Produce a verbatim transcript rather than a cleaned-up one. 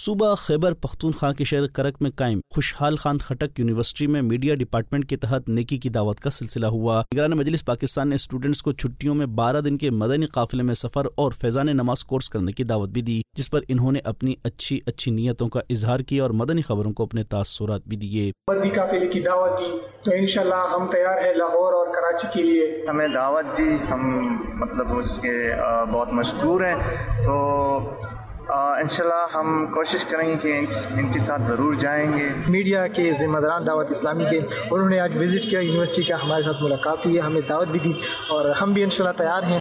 सूबा खैबर पख्तूनख्वा के शहर करक में कायम खुशहाल खान खटक यूनिवर्सिटी में मीडिया डिपार्टमेंट के तहत नेकी की दावत का सिलसिला हुआ। निगरान मजलिस पाकिस्तान ने स्टूडेंट्स को छुट्टियों में बारह दिन के मदनी काफिले में सफर और फैजान नमाज कोर्स करने की दावत भी दी, जिस पर इन्होंने अपनी अच्छी अच्छी नीयतों का इजहार किया और मदनी खबरों को अपने तासुरात भी दिए। मदनी काफिले की दावत दी तो इंशाल्लाह हम तैयार हैं लाहौर और कराची के लिए। हमें दावत दी, हम मतलब उसके बहुत मशहूर हैं, तो इंशाल्लाह हम कोशिश करेंगे कि इनके साथ ज़रूर जाएंगे। मीडिया के ज़िम्मेदारान दावत इस्लामी के, उन्होंने आज विज़िट किया यूनिवर्सिटी का, हमारे साथ मुलाकात हुई है, हमें दावत भी दी और हम भी इंशाल्लाह तैयार हैं।